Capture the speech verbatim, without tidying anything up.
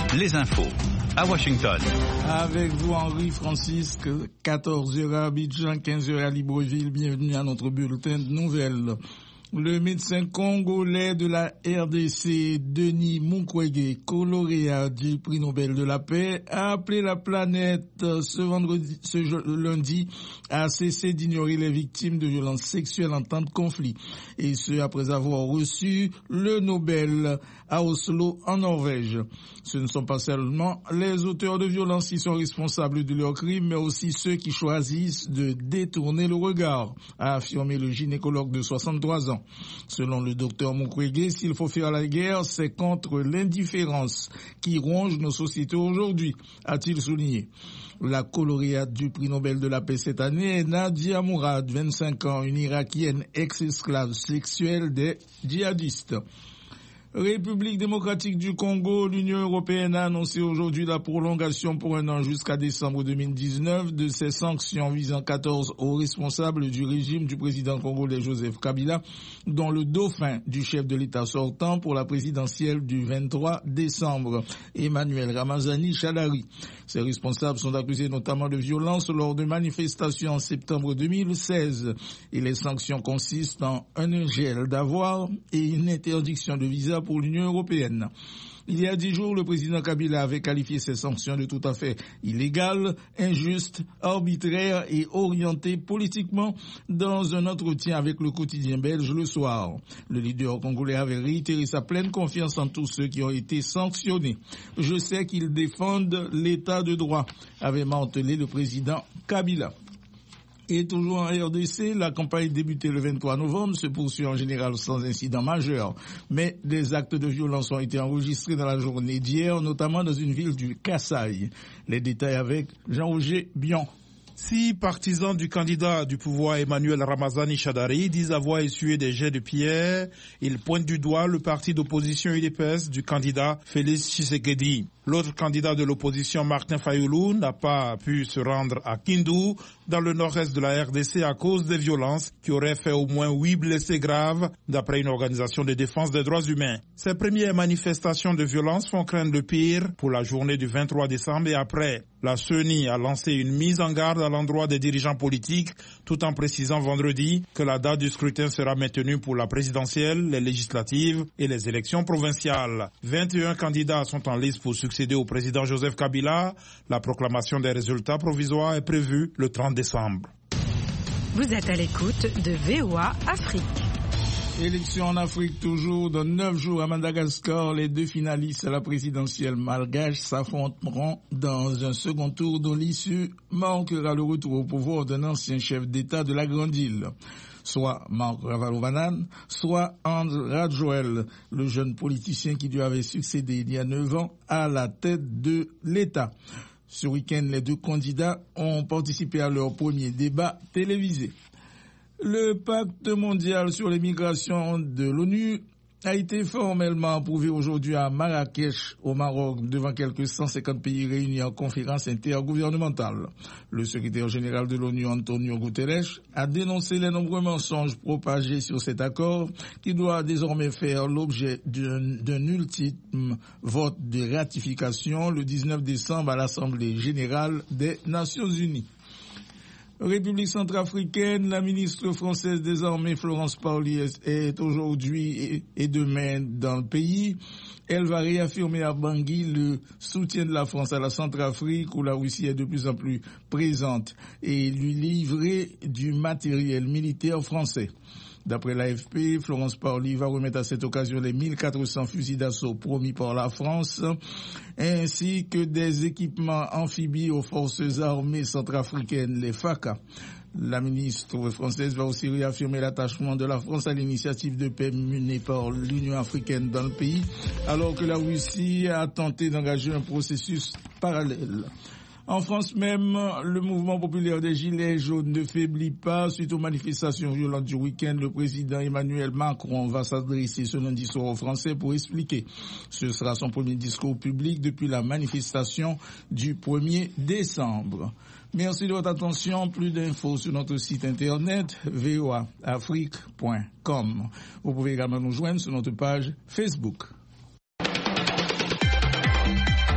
les infos à Washington. Avec vous Henri Francisque, quatorze heures à Abidjan, quinze heures à Libreville. Bienvenue à notre bulletin de nouvelles. Le médecin congolais de la R D C, Denis Mukwege, lauréat du prix Nobel de la paix, a appelé la planète ce vendredi, ce lundi, à cesser d'ignorer les victimes de violences sexuelles en temps de conflit. Et ce, après avoir reçu le Nobel à Oslo, en Norvège. Ce ne sont pas seulement les auteurs de violences qui sont responsables de leurs crimes, mais aussi ceux qui choisissent de détourner le regard, a affirmé le gynécologue de soixante-trois ans. Selon le docteur Mukwege, s'il faut faire la guerre, c'est contre l'indifférence qui ronge nos sociétés aujourd'hui, a-t-il souligné. La lauréate du prix Nobel de la paix cette année est Nadia Mourad, vingt-cinq ans, une Irakienne ex-esclave sexuelle des djihadistes. République démocratique du Congo, l'Union européenne a annoncé aujourd'hui la prolongation pour un an jusqu'à décembre deux mille dix-neuf de ses sanctions visant quatorze hauts responsables du régime du président congolais Joseph Kabila, dont le dauphin du chef de l'État sortant pour la présidentielle du vingt-trois décembre, Emmanuel Ramazani Shadari. Ces responsables sont accusés notamment de violence lors de manifestations en septembre deux mille seize. Et les sanctions consistent en un gel d'avoirs et une interdiction de visa pour l'Union européenne. Il y a dix jours, le président Kabila avait qualifié ces sanctions de tout à fait illégales, injustes, arbitraires et orientées politiquement dans un entretien avec le quotidien belge Le Soir. Le leader congolais avait réitéré sa pleine confiance en tous ceux qui ont été sanctionnés. Je sais qu'ils défendent l'état de droit, avait martelé le président Kabila. Et toujours en R D C, la campagne débutée le vingt-trois novembre se poursuit en général sans incident majeur. Mais des actes de violence ont été enregistrés dans la journée d'hier, notamment dans une ville du Kasaï. Les détails avec Jean-Roger Bion. Six partisans du candidat du pouvoir Emmanuel Ramazani Shadari disent avoir essuyé des jets de pierre. Ils pointent du doigt le parti d'opposition U D P S du candidat Félix Tshisekedi. L'autre candidat de l'opposition, Martin Fayoulou, n'a pas pu se rendre à Kindu, dans le nord-est de la R D C, à cause des violences qui auraient fait au moins huit blessés graves, d'après une organisation de défense des droits humains. Ces premières manifestations de violence font craindre le pire pour la journée du vingt-trois décembre et après. La C E N I a lancé une mise en garde à l'endroit des dirigeants politiques, tout en précisant vendredi que la date du scrutin sera maintenue pour la présidentielle, les législatives et les élections provinciales. vingt et un candidats sont en lice pour succéder au président Joseph Kabila. La proclamation des résultats provisoires est prévue le trente décembre. Vous êtes à l'écoute de V O A Afrique. Élection en Afrique toujours. Dans neuf jours à Madagascar, les deux finalistes à la présidentielle malgache s'affronteront dans un second tour dont l'issue marquera le retour au pouvoir d'un ancien chef d'État de la Grande Île. Soit Marc Ravalomanana, soit André Rajoelina, le jeune politicien qui lui avait succédé il y a neuf ans à la tête de l'État. Ce week-end, les deux candidats ont participé à leur premier débat télévisé. Le pacte mondial sur les migrations de l'ONU a été formellement approuvé aujourd'hui à Marrakech, au Maroc, devant quelques cent cinquante pays réunis en conférence intergouvernementale. Le secrétaire général de l'ONU, Antonio Guterres, a dénoncé les nombreux mensonges propagés sur cet accord qui doit désormais faire l'objet d'un, d'un ultime vote de ratification le dix-neuf décembre à l'Assemblée générale des Nations unies. République centrafricaine, la ministre française des Armées, Florence Parly, est aujourd'hui et demain dans le pays. Elle va réaffirmer à Bangui le soutien de la France à la Centrafrique, où la Russie est de plus en plus présente, et lui livrer du matériel militaire français. D'après l'A F P, Florence Parly va remettre à cette occasion les mille quatre cents fusils d'assaut promis par la France, ainsi que des équipements amphibies aux forces armées centrafricaines, les FACA. La ministre française va aussi réaffirmer l'attachement de la France à l'initiative de paix menée par l'Union africaine dans le pays, alors que la Russie a tenté d'engager un processus parallèle. En France même, le mouvement populaire des Gilets jaunes ne faiblit pas. Suite aux manifestations violentes du week-end, le président Emmanuel Macron va s'adresser ce lundi soir aux Français pour expliquer. Ce sera son premier discours public depuis la manifestation du premier décembre. Merci de votre attention. Plus d'infos sur notre site internet v o a afrique point com. Vous pouvez également nous joindre sur notre page Facebook.